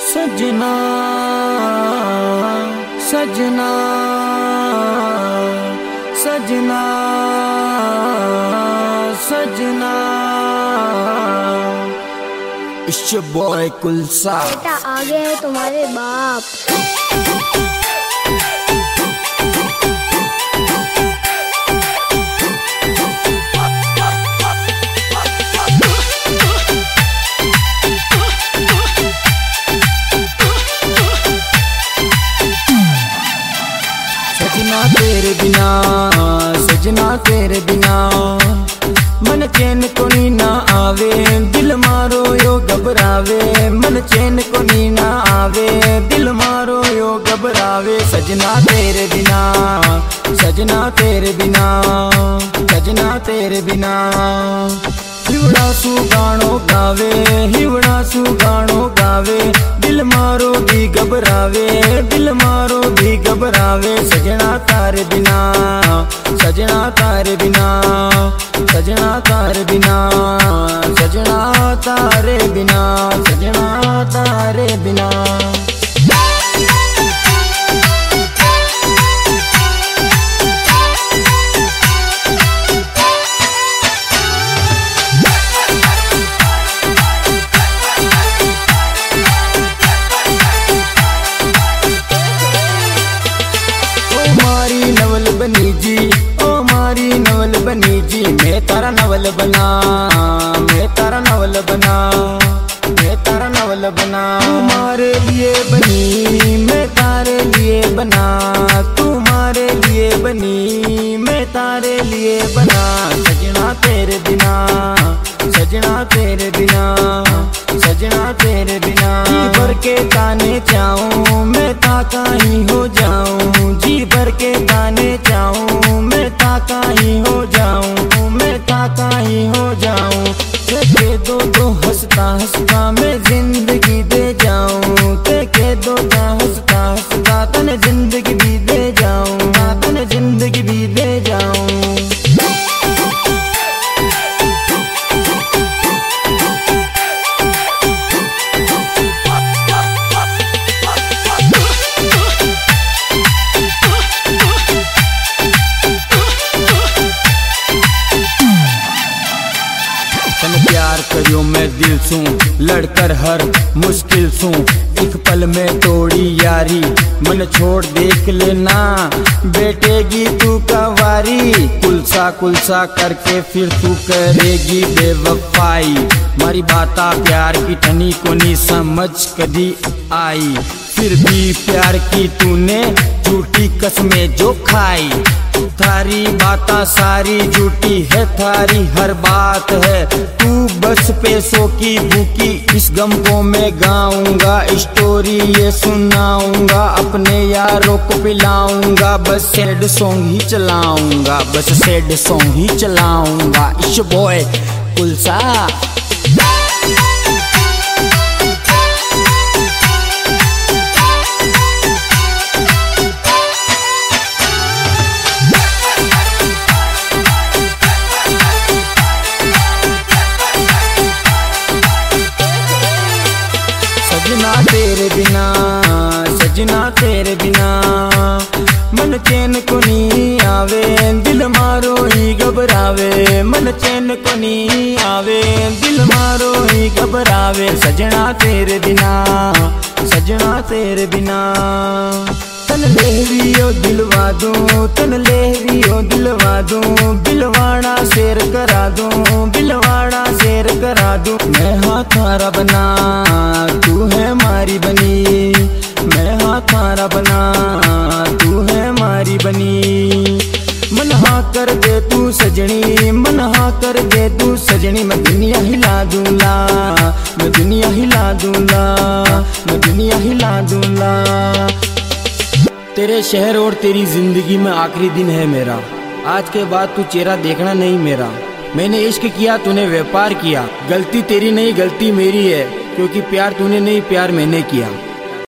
सजना सजना सजना सजना। It's your boy Kulsa. बेटा आ गए हैं तुम्हारे बाप। सजना तेरे बिना, सजना तेरे बिना मन चैन को नी ना आवे, दिल मारो यो घबरावे। मन चैन को नी ना आवे, दिल मारो यो घबरावे। सजना तेरे बिना, सजना तेरे बिना, सजना तेरे बिना। हिवड़ा सू गानो गावे, हिवड़ा सू गानो गावे। दिल मारो भी घबरावे, दिल मारो भी घबरावे। सजना तारे बिना, सजना तारे बिना, सजना तारे बिना, सजना तारे बिना, सजना तारे बिना। नवल बनी जी, ओ मारी नवल बनी जी। मैं तारा नवल बना, मैं तारा नवल बना, मैं तारा नवल बना। तुम्हारे लिए बनी, मैं तारे लिए बना। तुम्हारे लिए बनी, मैं तारे लिए बना। सजना तेरे बिना, सजना तेरे बिना, सजना तेरे बिना। जी भर के ताने चाहूं, मैं ताका ही हो जाऊं। जी भर के ताने चाहूं, मैं ताका ही हो जाऊं। मैं ताका ही हो जाऊं। ते दो तो हंसता हंसता मैं जिंदगी दे जाऊं। ते दो तो हंसता हंसता तने जिंदगी भी दे जाऊं, तने जिंदगी भी दे जाऊं। प्यार करियो मैं दिल सू, लड़कर हर मुश्किल सू। एक पल में तोड़ी यारी, मन छोड़ देख लेना। बैठेगी तू कवारी, कुलसा कुलसा करके फिर तू करेगी बेवफाई। मारी बाता प्यार की ठनी को नहीं समझ कदी आई। फिर भी प्यार की तूने झूठी कसमें जो खाई। थारी बाता सारी झूठी है, थारी हर बात है। तू बस पैसों की भूखी, इस गम को मैं गाऊंगा। स्टोरी ये सुनाऊंगा, अपने यारों को पिलाऊंगा। बस सैड सॉन्ग ही चलाऊंगा, बस सैड सॉन्ग ही चलाऊंगा। It's your boy Kulsa. सजना तेरे बिना, सजना तेरे बिना मन चैन को नी आवे। दिल मारो ही घबरावे, मन चैन को नी आवे। दिल मारो ही घबरावे। सजना तेरे बिना, सजना तेरे बिना। तन लेवियो दिलवा दूं, तन लेवियो दिलवा दूं। बिलवाड़ा शेर करा दूं, बिलवाड़ा शेर करा दूं। मैं हाँ थारा बना, तू है मारी बनी। मैं हाँ थारा बना, तू है मारी बनी। मन हाँ कर दे तू सजनी, मन हाँ कर दे तू सजनी। मैं दुनिया हिला दूंला, मैं दुनिया हिला दूंला, मैं दुनिया हिला दूंला। तेरे शहर और तेरी जिंदगी में आखिरी दिन है मेरा। आज के बाद तू चेहरा देखना नहीं मेरा। मैंने इश्क किया, तूने व्यापार किया। गलती तेरी नहीं, गलती मेरी है, क्योंकि प्यार तूने नहीं, प्यार मैंने किया।